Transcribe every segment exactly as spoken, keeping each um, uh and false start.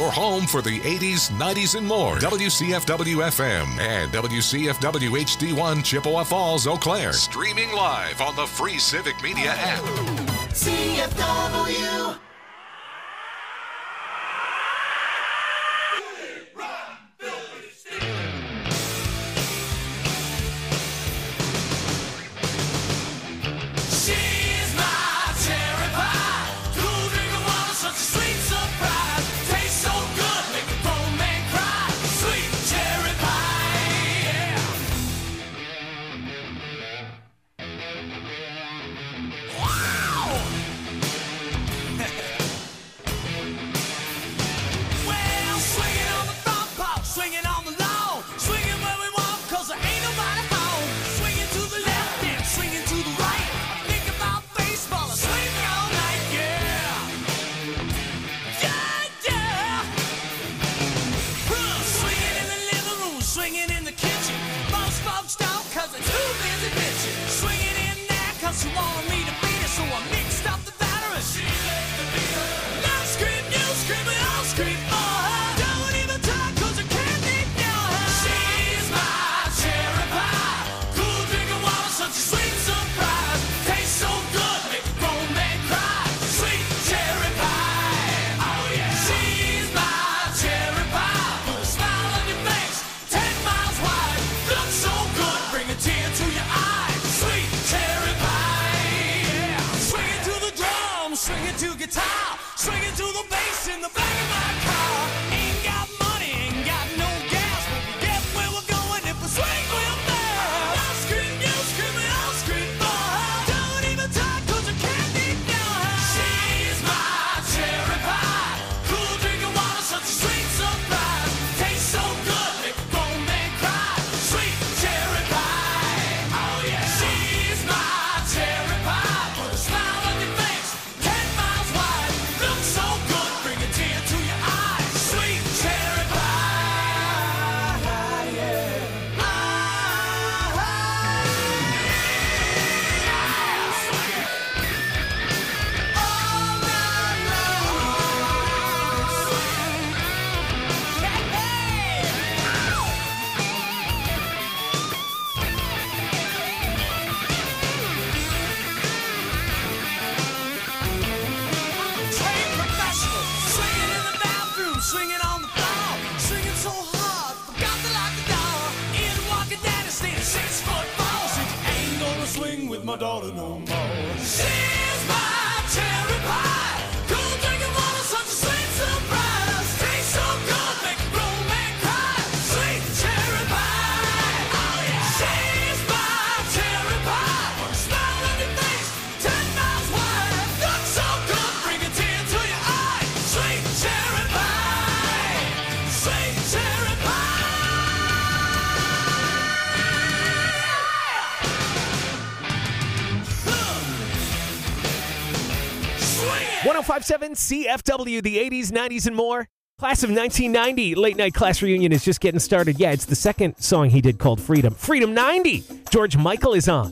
your home for the eighties, nineties, and more. W C F W F M and W C F W H D one Chippewa Falls, Eau Claire. Streaming live on the free Civic Media app. C F W. one oh five point seven C F W, the eighties, nineties, and more. Class of nineteen ninety, Late Night Class Reunion is just getting started. Yeah, it's the second song he did called Freedom. Freedom ninety. George Michael is on.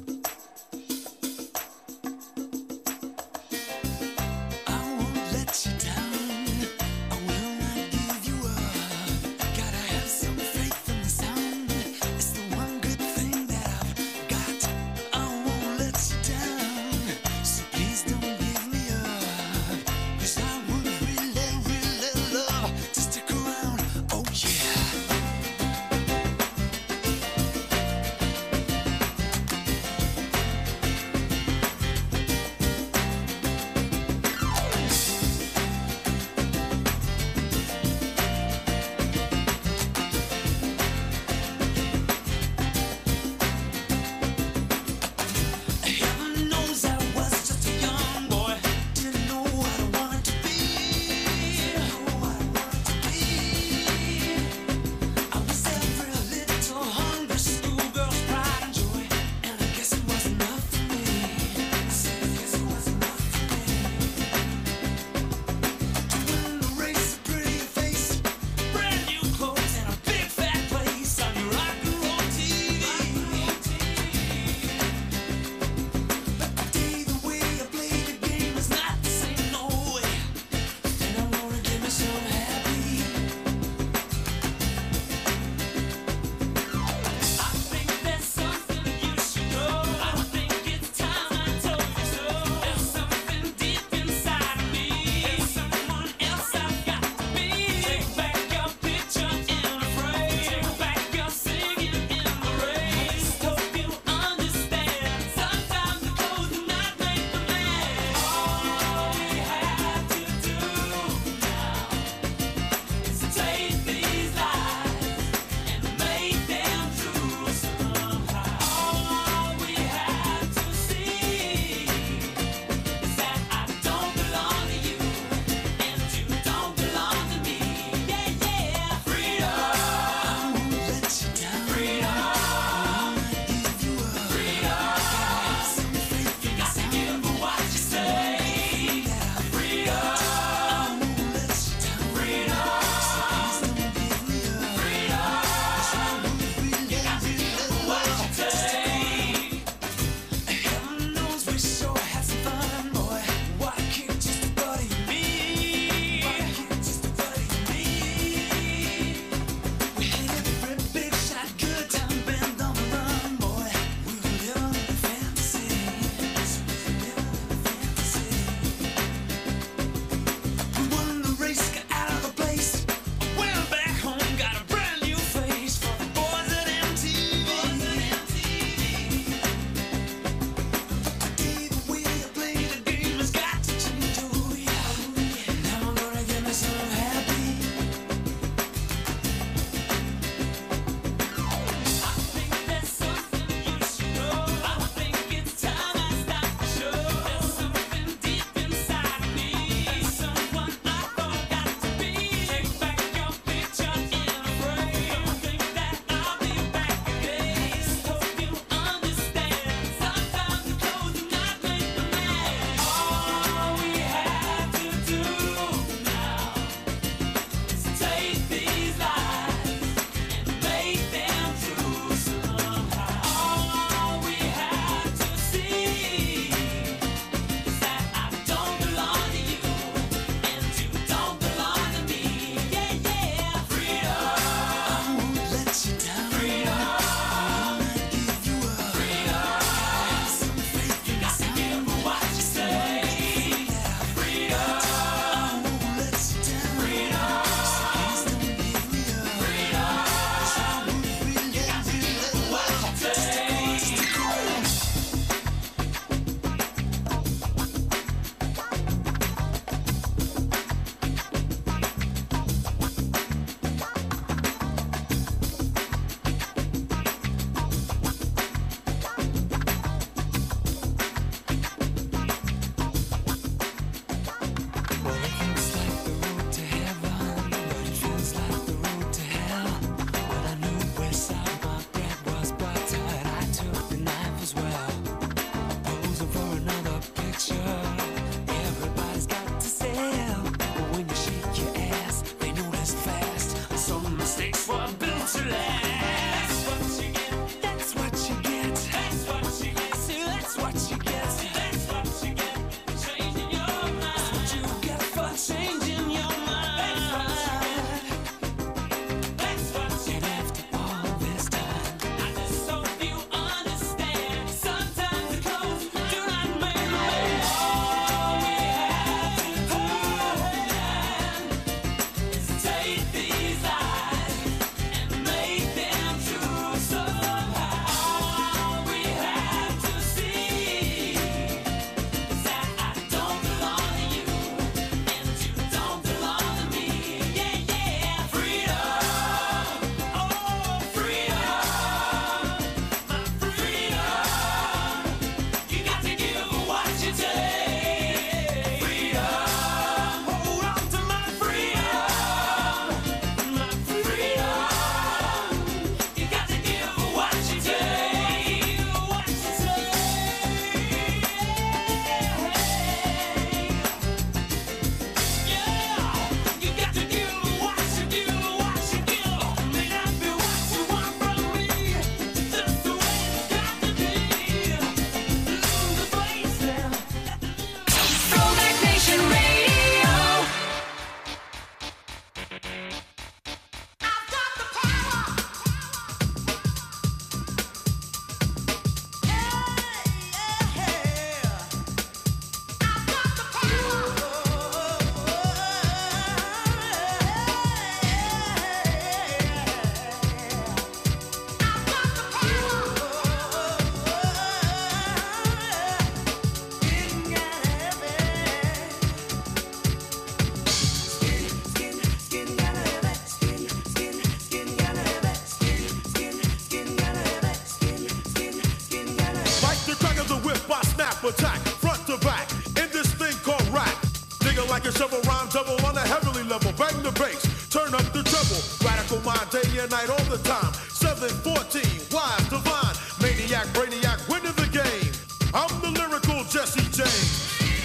attack, front to back, in this thing called rap. Nigga like a shovel, rhyme double on a heavenly level. Bang the bass, turn up the treble. Radical mind, day and night, all the time. seven fourteen, wise, divine, maniac, brainiac, winning the game. I'm the lyrical Jesse James.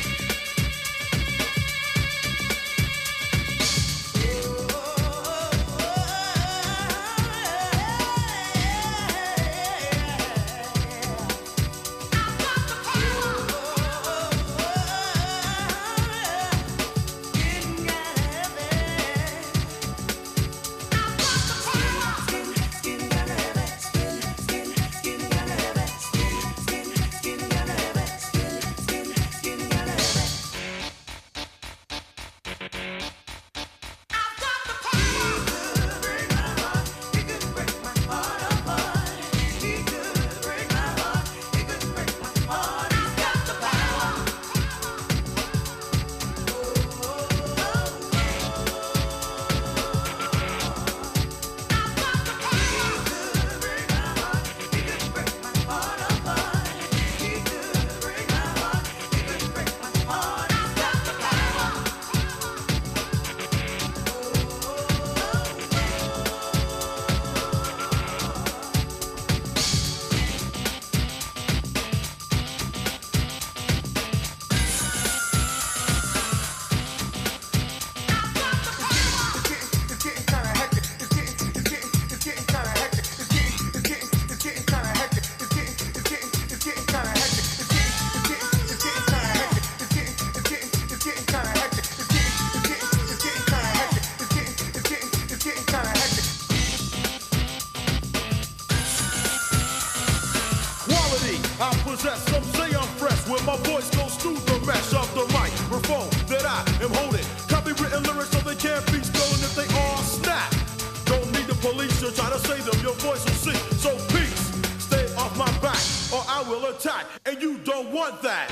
I possess, some say I'm fresh, when my voice goes through the mesh of the microphone that I am holding. Copywritten lyrics so they can't be stolen if they all snap. Don't need the police to try to say them, your voice will sing. So peace, stay off my back, or I will attack, and you don't want that.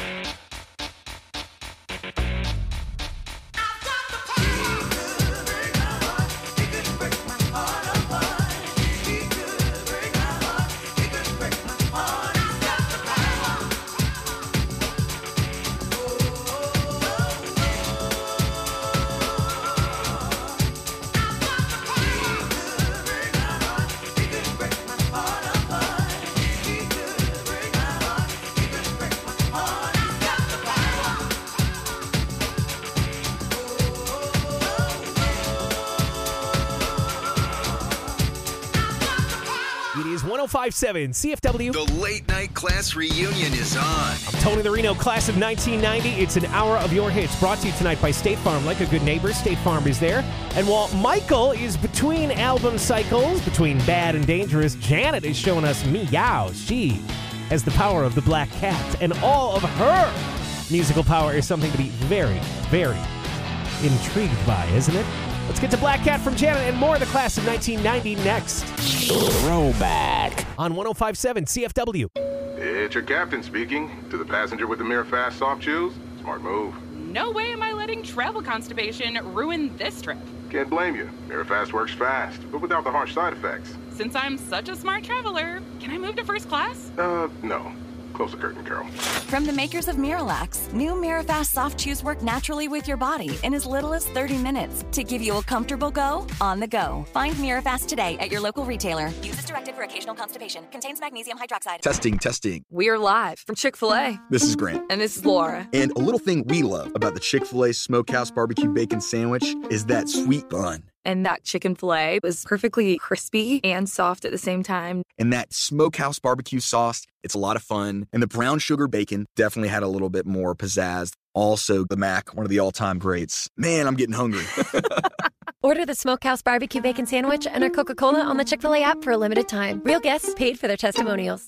one oh five point seven C F W. The late night class reunion is on. I'm Tony the Reno, class of nineteen ninety. It's an hour of your hits brought to you tonight by State Farm. Like a good neighbor, State Farm is there. And while Michael is between album cycles, between Bad and Dangerous, Janet is showing us Meow. She has the power of the black cat, and all of her musical power is something to be very, very intrigued by, isn't it? Let's get to Black Cat from Janet and more of the class of nineteen ninety next. Throwback on one oh five point seven C F W. It's your captain speaking. To the passenger with the Mirror Fast soft chews, smart move. No way am I letting travel constipation ruin this trip. Can't blame you. Mirror Fast works fast, but without the harsh side effects. Since I'm such a smart traveler, can I move to first class? Uh, no. Close the curtain, Carol. From the makers of Miralax, new Mirafast soft chews work naturally with your body in as little as thirty minutes to give you a comfortable go on the go. Find Mirafast today at your local retailer. Use as directed for occasional constipation. Contains magnesium hydroxide. Testing, testing. We're live from Chick-fil-A. This is Grant. And this is Laura. And a little thing we love about the Chick-fil-A Smokehouse Barbecue Bacon Sandwich is that sweet bun. And that chicken filet was perfectly crispy and soft at the same time. And that Smokehouse barbecue sauce, it's a lot of fun. And the brown sugar bacon definitely had a little bit more pizzazz. Also, the Mac, one of the all-time greats. Man, I'm getting hungry. Order the Smokehouse Barbecue Bacon Sandwich and our Coca-Cola on the Chick-fil-A app for a limited time. Real guests paid for their testimonials.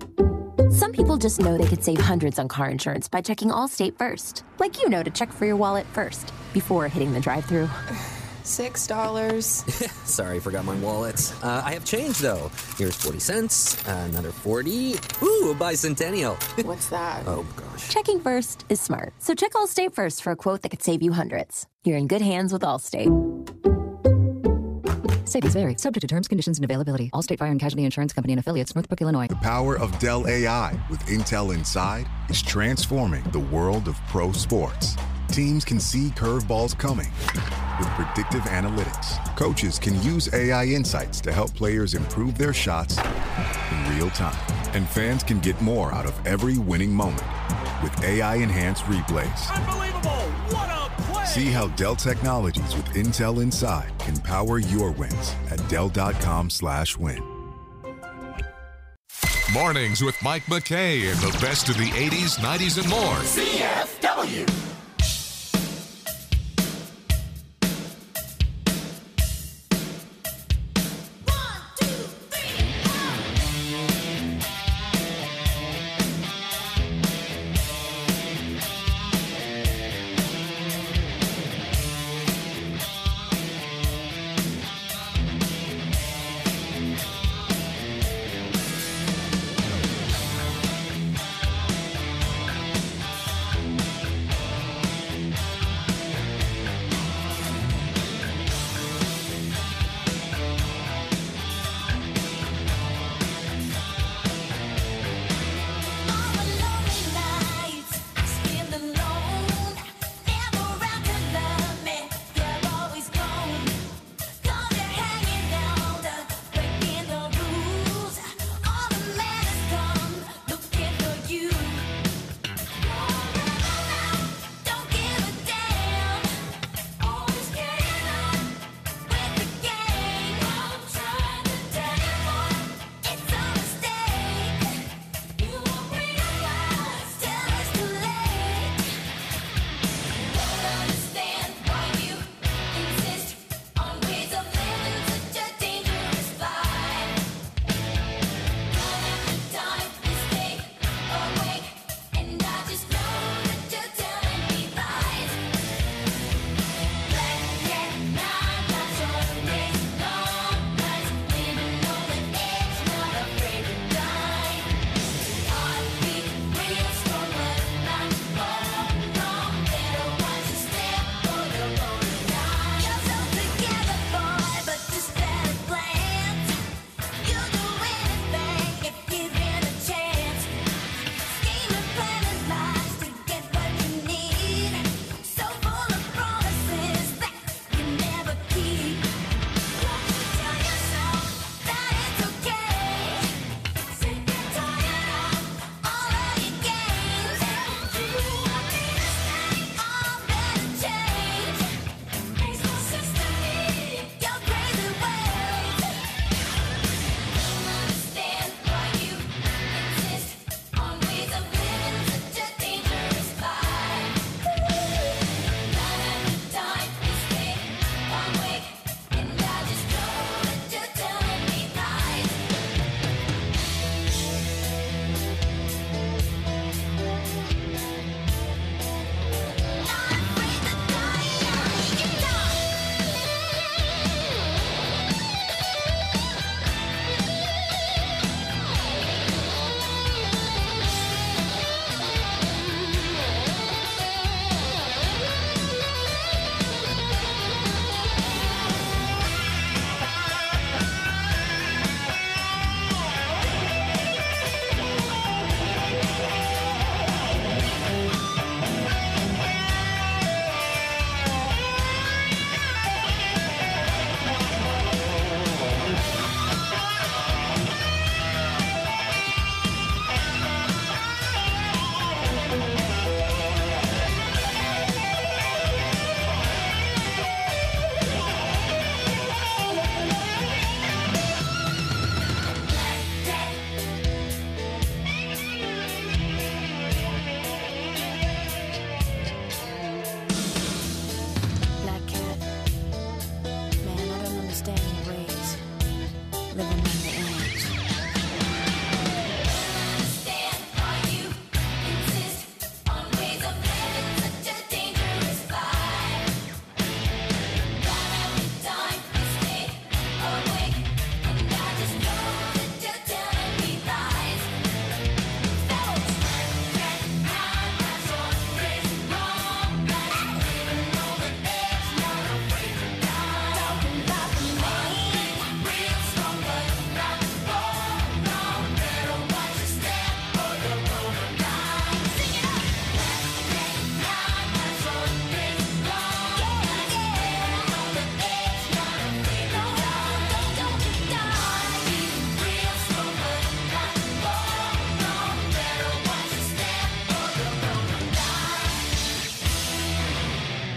Some people just know they could save hundreds on car insurance by checking Allstate first. Like you know to check for your wallet first before hitting the drive-thru. Six dollars. Sorry, forgot my wallet. Uh, I have change, though. Here's forty cents, uh, another forty. Ooh, a bicentennial. What's that? Oh, gosh. Checking first is smart. So check Allstate first for a quote that could save you hundreds. You're in good hands with Allstate. Savings vary, subject to terms, conditions, and availability. Allstate Fire and Casualty Insurance Company and affiliates, Northbrook, Illinois. The power of Dell A I with Intel Inside is transforming the world of pro sports. Teams can see curveballs coming with predictive analytics. Coaches can use A I insights to help players improve their shots in real time. And fans can get more out of every winning moment with A I-enhanced replays. Unbelievable! What a play! See how Dell Technologies with Intel Inside can power your wins at Dell.com slash win. Mornings with Mike McKay and the best of the eighties, nineties, and more. C F W.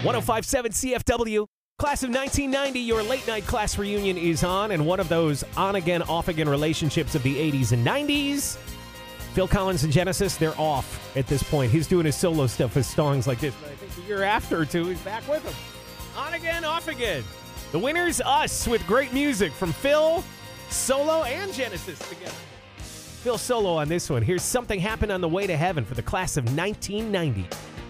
one oh five point seven C F W. Class of nineteen ninety, your late-night class reunion is on, and one of those on-again, off-again relationships of the eighties and nineties. Phil Collins and Genesis, they're off at this point. He's doing his solo stuff with songs like this, but I think the year after or two, he's back with them. On again, off again. The winner's us with great music from Phil, solo, and Genesis together. Phil solo on this one. Here's Something Happened on the Way to Heaven for the class of nineteen ninety.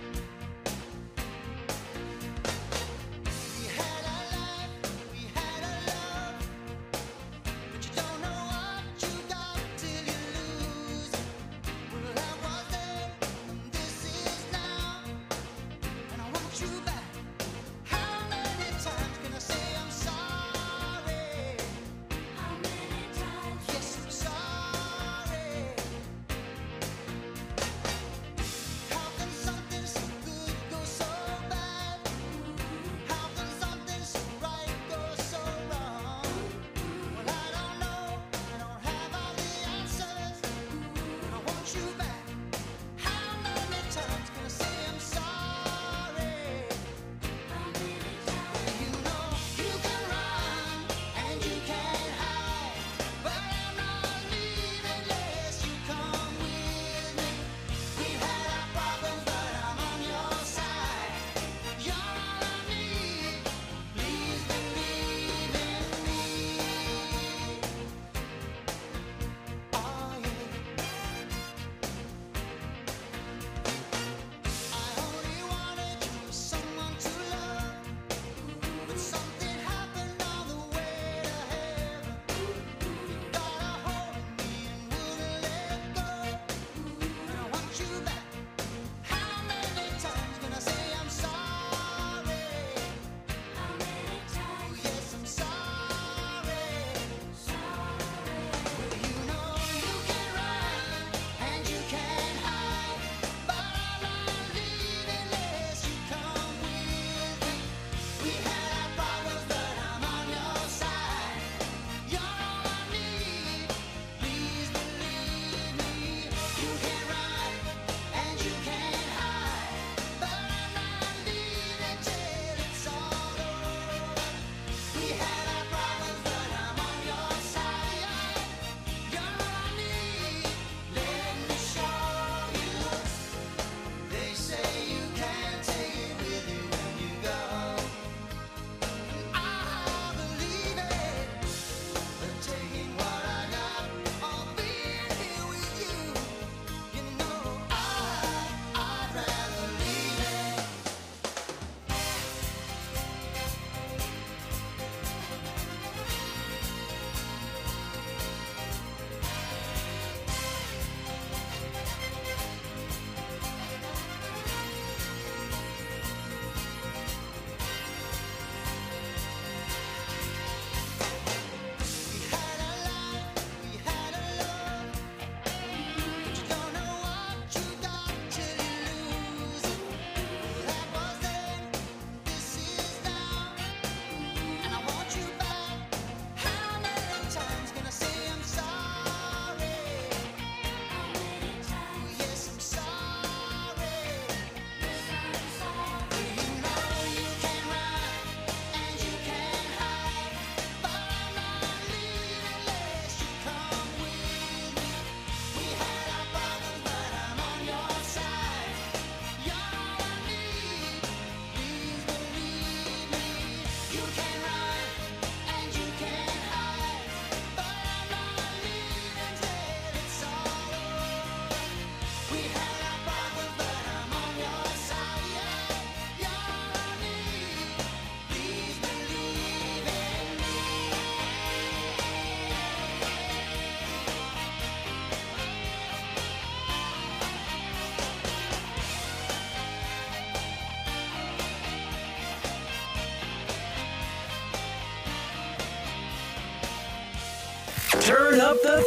Turn up the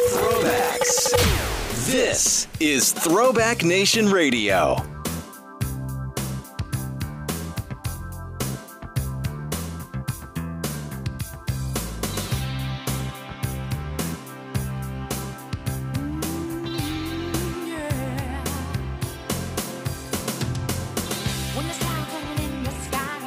throwbacks. This is Throwback Nation Radio. When the sun coming in the sky.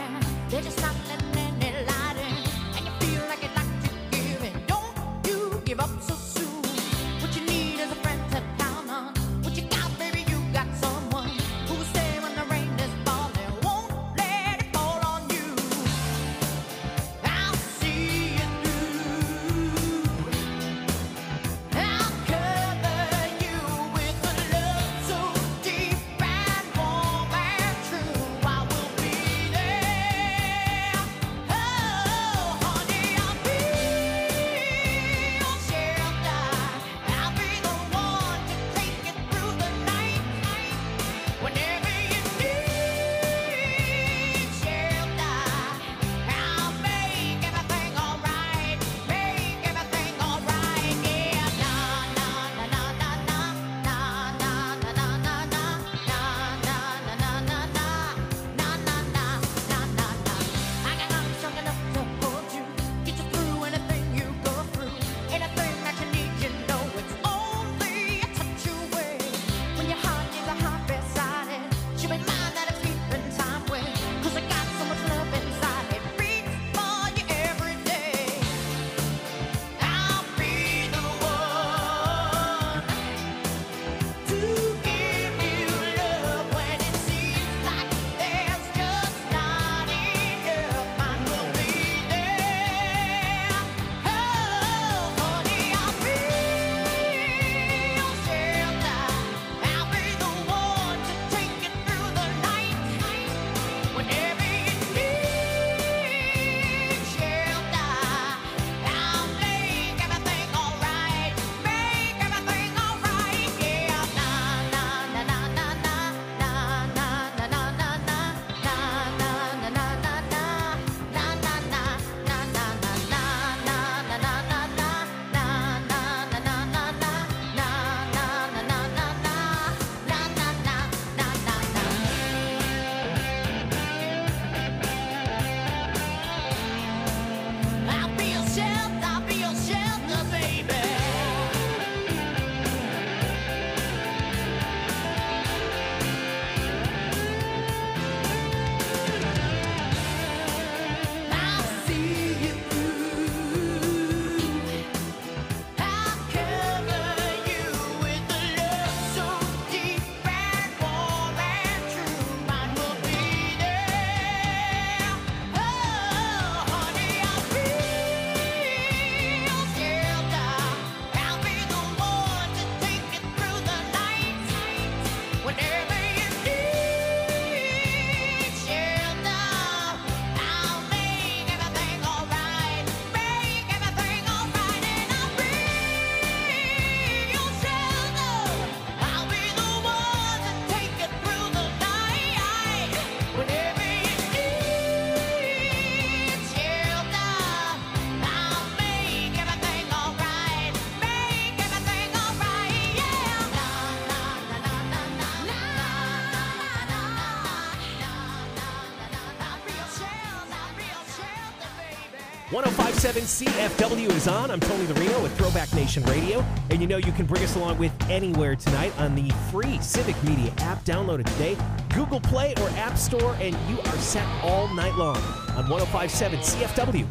one oh five point seven C F W is on. I'm Tony the Reno with Throwback Nation Radio. And you know you can bring us along with anywhere tonight on the free Civic Media app. Download it today. Google Play or App Store, and you are set all night long on one oh five point seven C F W.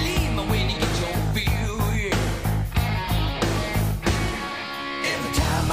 Every time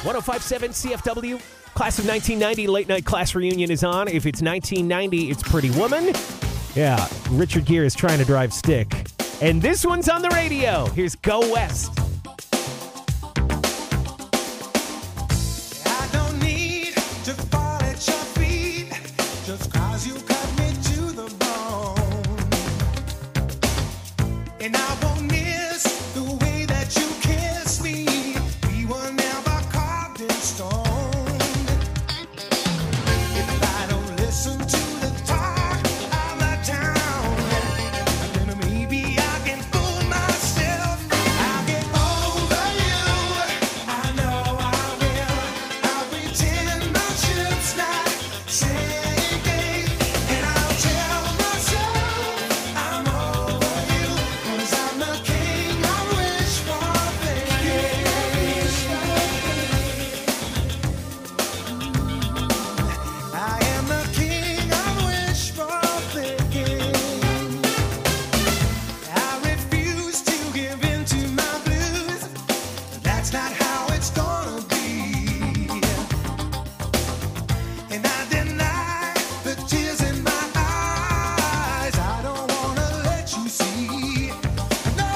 one oh five point seven C F W. Class of nineteen ninety late night class reunion is on. If it's nineteen ninety, it's Pretty Woman. Yeah, Richard Gere is trying to drive stick. And this one's on the radio. Here's Go West. I don't need to fall at your feet just cause you cut me to the bone. And I won't miss the way that you kiss me. We were never carved in stone. If I don't listen to the talk of the town, then maybe I can fool myself. I'll get over you. I know I will. I'll pretend my ship's not sinking, and I'll tell myself I'm over you, 'cause I'm the king I wish for thinking. I am the king I wish for thinking. I refuse to give in to my blues. That's not how it's gonna be. And I deny the tears in my eyes. I don't wanna let you see, no,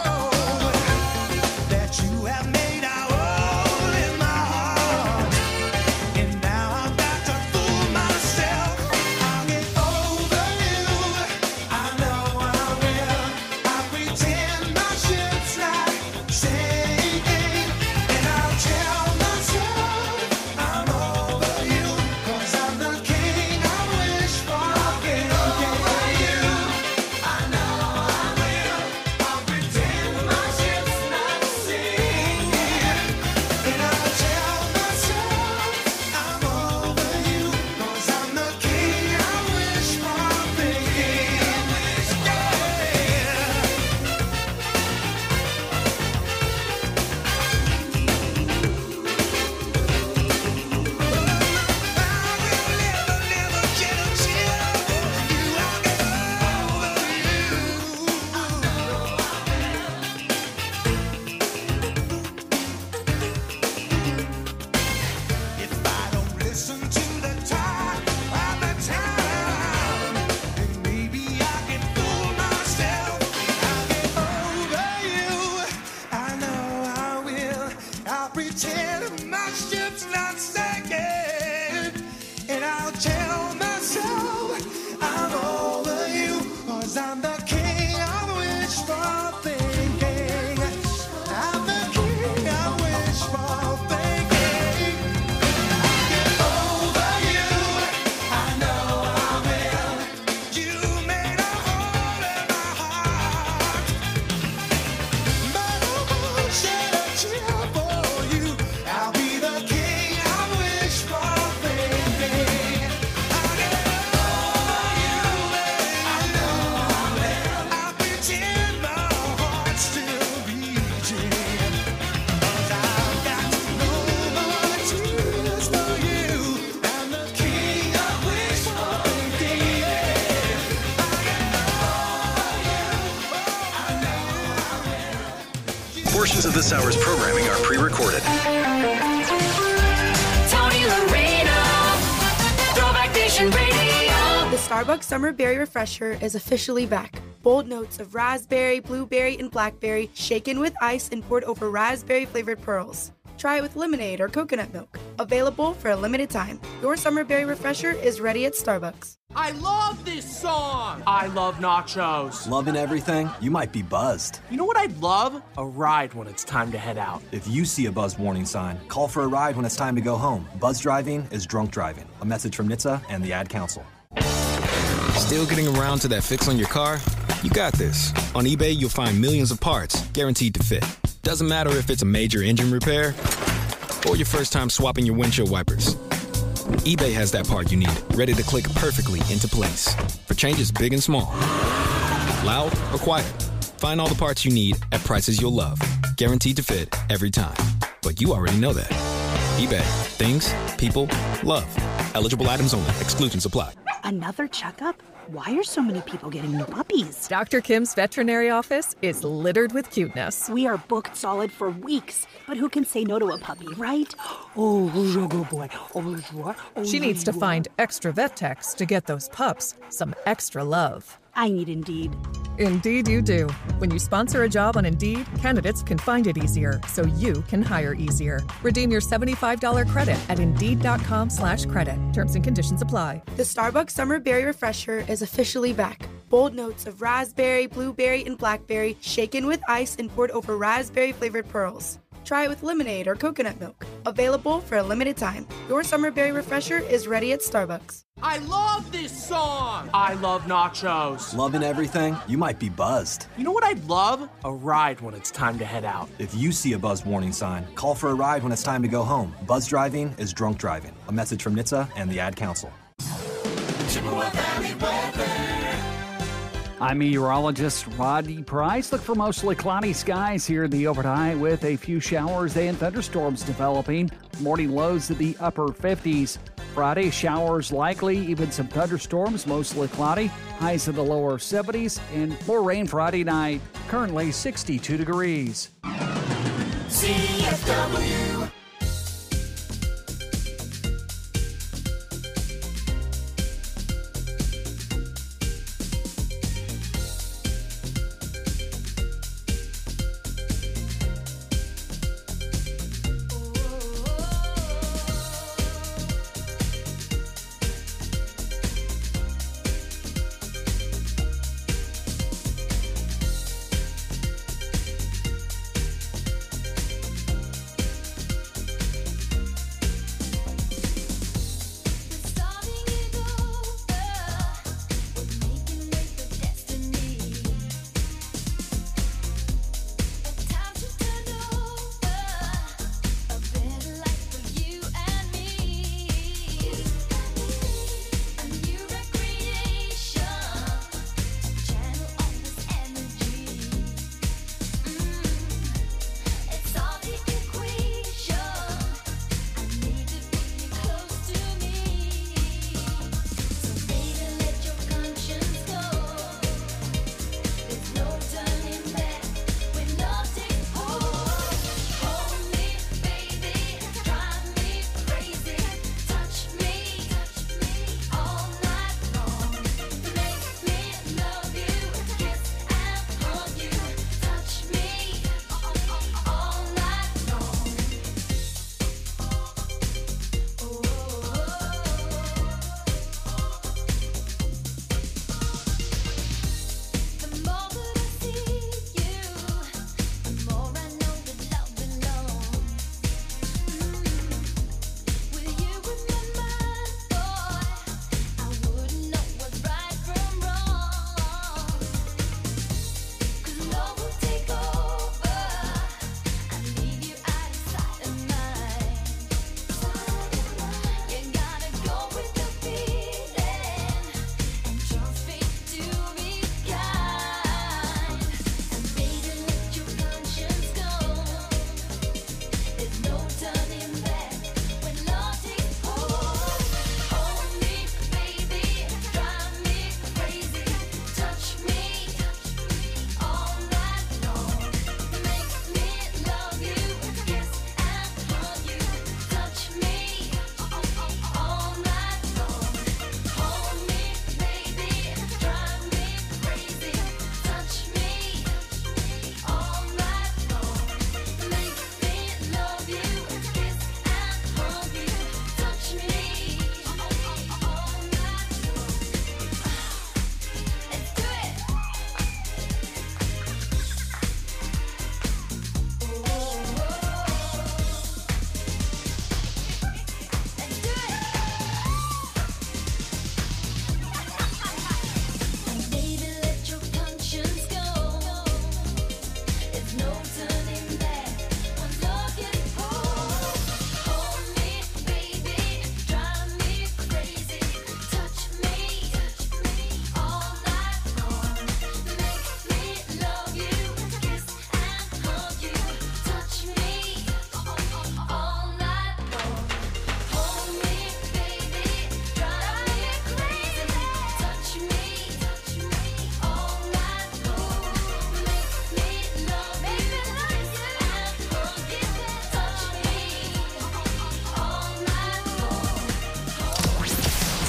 that you have made a hole in my heart. And now I've got to fool myself. I'll get over you. I know I will. I'll pretend my ship's not sinking, and I'll tell myself I'm over you, 'cause I'm the king I wish for. I'll get over you. I know I will. I'll pretend my ship's not sinking, and I'll tell myself I'm over you, 'cause I'm the king I wish for thinking. If I don't listen to the talk of the town, then maybe I can fool myself. I'll get over you. I know I will. I'll pretend my ship's not sinking, and I'll tell myself I'm over you, 'cause I'm the king I wish for thinking. I'm the king I wish for thinking. Over you, I know I will. You made a hole in my heart, but I won't shed a tear for you. I'll be the king I wish for thinking. I'll get over you, I know I will. I'll pretend my heart's still beating, 'cause I've got no more tears for you. I'm the king I wish for thinking. Portions of this hour's programming are pre-recorded. Tony Lorena, Throwback Nation Radio. The Starbucks Summer Berry Refresher is officially back. Bold notes of raspberry, blueberry, and blackberry shaken with ice and poured over raspberry-flavored pearls. Try it with lemonade or coconut milk. Available for a limited time. Your Summer Berry Refresher is ready at Starbucks. I love this song! I love nachos. Loving everything? You might be buzzed. You know what I'd love? A ride when it's time to head out. If you see a buzz warning sign, call for a ride when it's time to go home. Buzz driving is drunk driving. A message from N H T S A and the Ad Council. Still getting around to that fix on your car? You got this. On eBay, you'll find millions of parts guaranteed to fit. Doesn't matter if it's a major engine repair or your first time swapping your windshield wipers. eBay has that part you need, ready to click perfectly into place for changes big and small. Loud or quiet, find all the parts you need at prices you'll love. Guaranteed to fit every time. But you already know that. eBay. Things, people, love. Eligible items only. Exclusions apply. Another checkup? Why are so many people getting new puppies? Doctor Kim's veterinary office is littered with cuteness. We are booked solid for weeks, but who can say no to a puppy, right? Oh, who's a good boy? Oh, who's what? Oh, She needs to who's find extra vet techs to get those pups some extra love. I need Indeed. Indeed you do. When you sponsor a job on Indeed, candidates can find it easier, so you can hire easier. Redeem your seventy-five dollars credit at Indeed.com slash credit. Terms and conditions apply. The Starbucks Summer Berry Refresher is officially back. Bold notes of raspberry, blueberry, and blackberry shaken with ice and poured over raspberry-flavored pearls. Try it with lemonade or coconut milk. Available for a limited time. Your Summer Berry Refresher is ready at Starbucks. I love this song. I love nachos. Loving everything? You might be buzzed. You know what I'd love? A ride when it's time to head out. If you see a buzz warning sign, call for a ride when it's time to go home. Buzz driving is drunk driving. A message from N H T S A and the Ad Council. Chippewa Valley weather. I'm meteorologist Rodney Price. Look for mostly cloudy skies here in the overnight with a few showers and thunderstorms developing. Morning lows in the upper fifties. Friday, showers likely, even some thunderstorms, mostly cloudy. Highs in the lower seventies and more rain Friday night. Currently sixty-two degrees. C F W.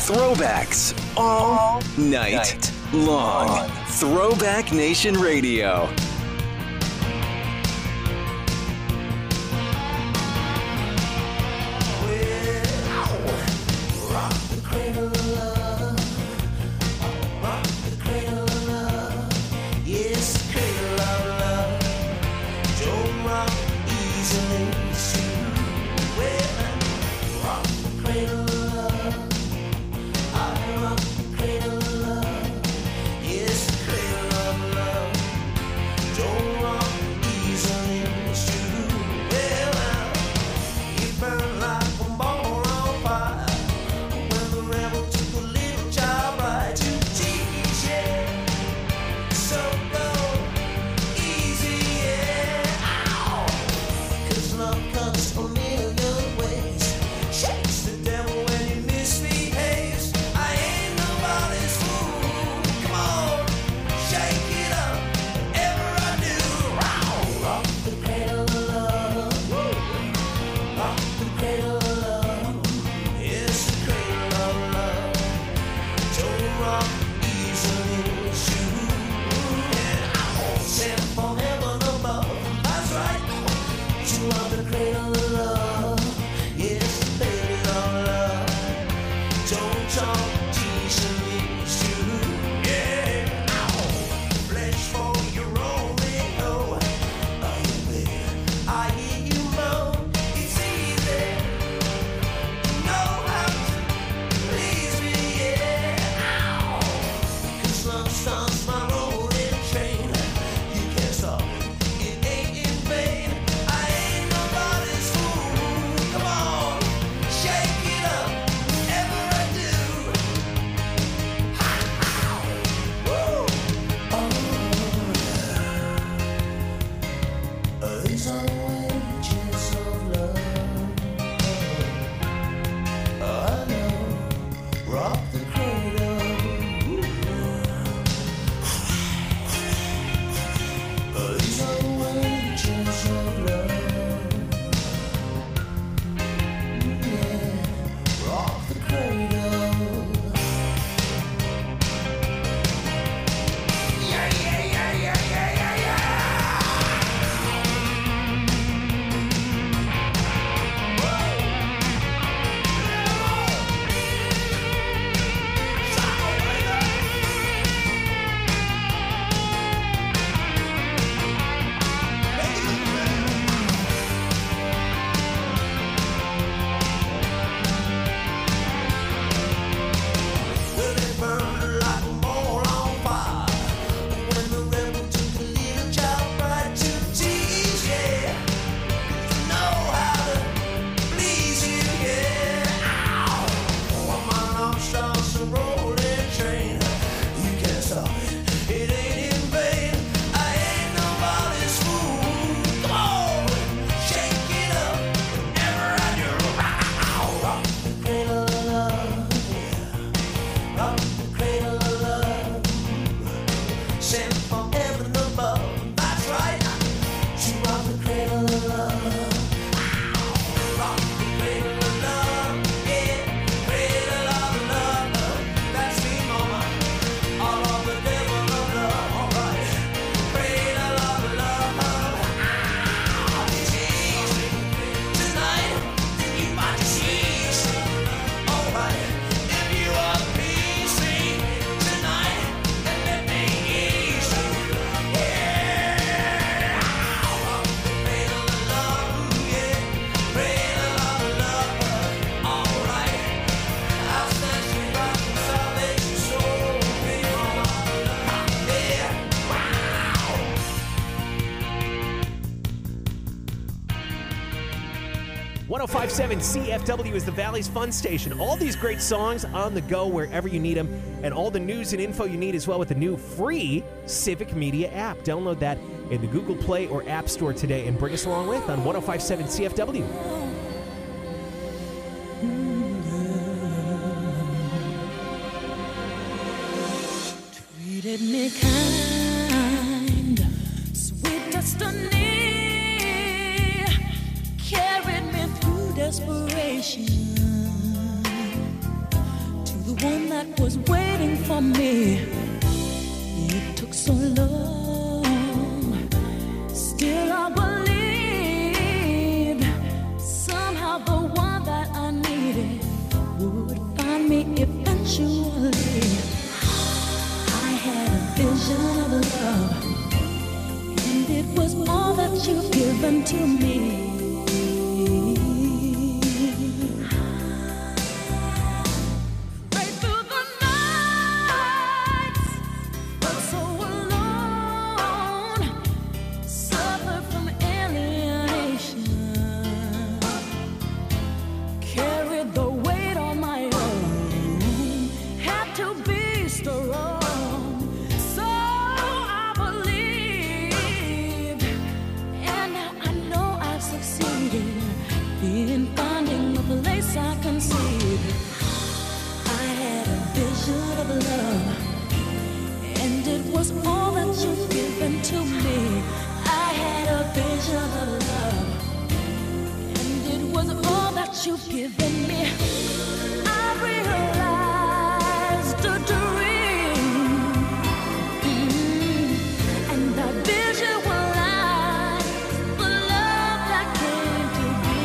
Throwbacks all night long. Throwback Nation Radio. one oh five point seven C F W is the Valley's Fun Station. All these great songs on the go wherever you need them, and all the news and info you need as well with the new free Civic Media app. Download that in the Google Play or App Store today and bring us along with on one oh five point seven C F W. Treated me kind, sweet destiny, carried me through desperation to the that was waiting for me. It took so long. Still I believed somehow the one that I needed would find me eventually. I had a vision of love, and it was all that you've given to me. You've given me, I realized a dream, mm, and that visualized the love that came to be.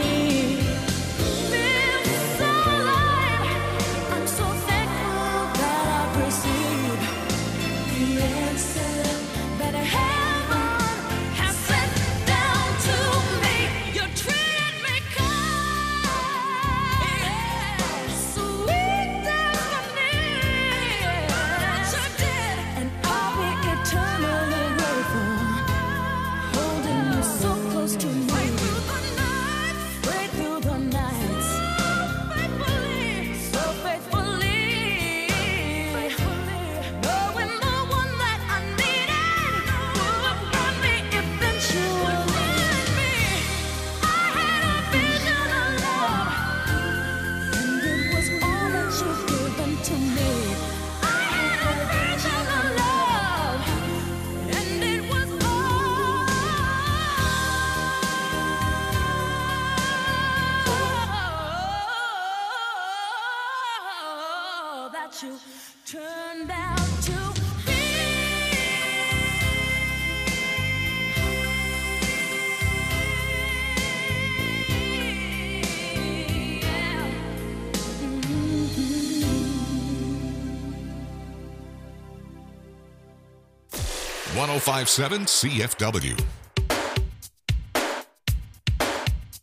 Feels so alive. I'm so thankful that I've received the answer that heaven has sent down to me. You treated me you turned out to be. Yeah. one oh five point seven C F W.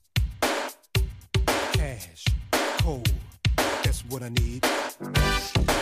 Cash, cold, that's what I need.